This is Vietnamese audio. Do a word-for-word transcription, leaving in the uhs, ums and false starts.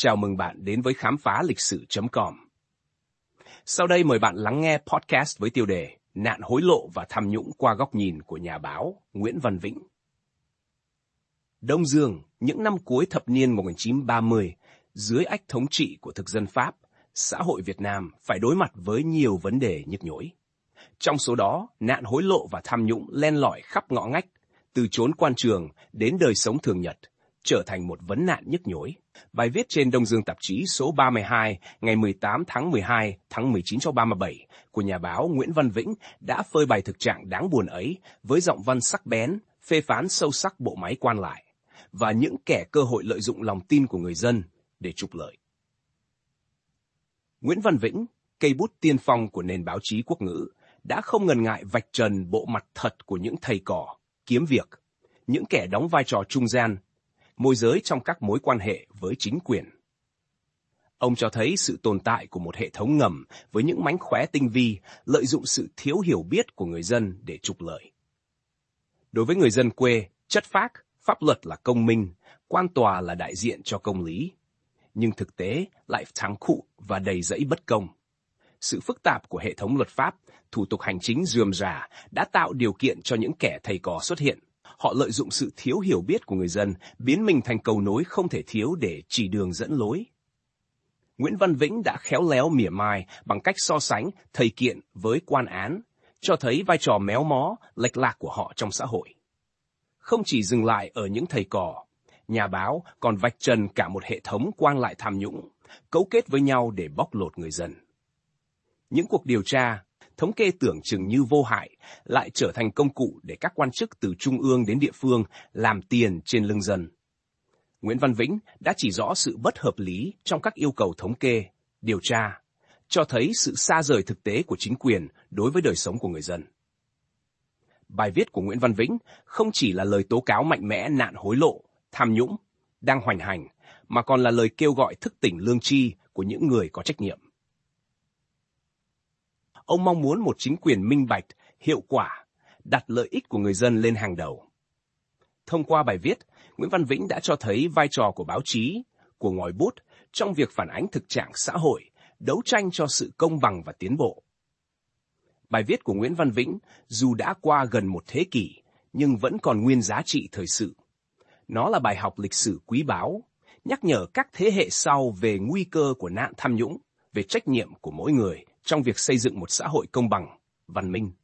Chào mừng bạn đến với khám phá lịch sử chấm com. Sau đây mời bạn lắng nghe podcast với tiêu đề Nạn hối lộ và tham nhũng qua góc nhìn của nhà báo Nguyễn Văn Vĩnh. Đông Dương, những năm cuối thập niên một nghìn chín trăm ba mươi, dưới ách thống trị của thực dân Pháp, xã hội Việt Nam phải đối mặt với nhiều vấn đề nhức nhối. Trong số đó, nạn hối lộ và tham nhũng len lỏi khắp ngõ ngách, từ chốn quan trường đến đời sống thường nhật, trở thành một vấn nạn nhức nhối. Bài viết trên Đông Dương tạp chí số ba mươi hai ngày mười tám tháng mười hai tháng mười chín ba mươi bảy của nhà báo Nguyễn Văn Vĩnh đã phơi bày thực trạng đáng buồn ấy với giọng văn sắc bén, phê phán sâu sắc bộ máy quan lại và những kẻ cơ hội lợi dụng lòng tin của người dân để trục lợi. Nguyễn Văn Vĩnh, cây bút tiên phong của nền báo chí quốc ngữ, đã không ngần ngại vạch trần bộ mặt thật của những thầy cỏ, kiếm việc, những kẻ đóng vai trò trung gian, môi giới trong các mối quan hệ với chính quyền. Ông cho thấy sự tồn tại của một hệ thống ngầm với những mánh khóe tinh vi, lợi dụng sự thiếu hiểu biết của người dân để trục lợi. Đối với người dân quê, chất phác, pháp luật là công minh, quan tòa là đại diện cho công lý. Nhưng thực tế lại thắng khụ và đầy rẫy bất công. Sự phức tạp của hệ thống luật pháp, thủ tục hành chính rườm rà đã tạo điều kiện cho những kẻ thầy cò xuất hiện. Họ lợi dụng sự thiếu hiểu biết của người dân, biến mình thành cầu nối không thể thiếu để chỉ đường dẫn lối. Nguyễn Văn Vĩnh đã khéo léo mỉa mai bằng cách so sánh thầy kiện với quan án, cho thấy vai trò méo mó, lệch lạc của họ trong xã hội. Không chỉ dừng lại ở những thầy cò, nhà báo còn vạch trần cả một hệ thống quan lại tham nhũng, cấu kết với nhau để bóc lột người dân. Những cuộc điều tra, thống kê tưởng chừng như vô hại, lại trở thành công cụ để các quan chức từ trung ương đến địa phương làm tiền trên lưng dân. Nguyễn Văn Vĩnh đã chỉ rõ sự bất hợp lý trong các yêu cầu thống kê, điều tra, cho thấy sự xa rời thực tế của chính quyền đối với đời sống của người dân. Bài viết của Nguyễn Văn Vĩnh không chỉ là lời tố cáo mạnh mẽ nạn hối lộ, tham nhũng đang hoành hành, mà còn là lời kêu gọi thức tỉnh lương tri của những người có trách nhiệm. Ông mong muốn một chính quyền minh bạch, hiệu quả, đặt lợi ích của người dân lên hàng đầu. Thông qua bài viết, Nguyễn Văn Vĩnh đã cho thấy vai trò của báo chí, của ngòi bút trong việc phản ánh thực trạng xã hội, đấu tranh cho sự công bằng và tiến bộ. Bài viết của Nguyễn Văn Vĩnh dù đã qua gần một thế kỷ, nhưng vẫn còn nguyên giá trị thời sự. Nó là bài học lịch sử quý báu, nhắc nhở các thế hệ sau về nguy cơ của nạn tham nhũng, về trách nhiệm của mỗi người trong việc xây dựng một xã hội công bằng, văn minh.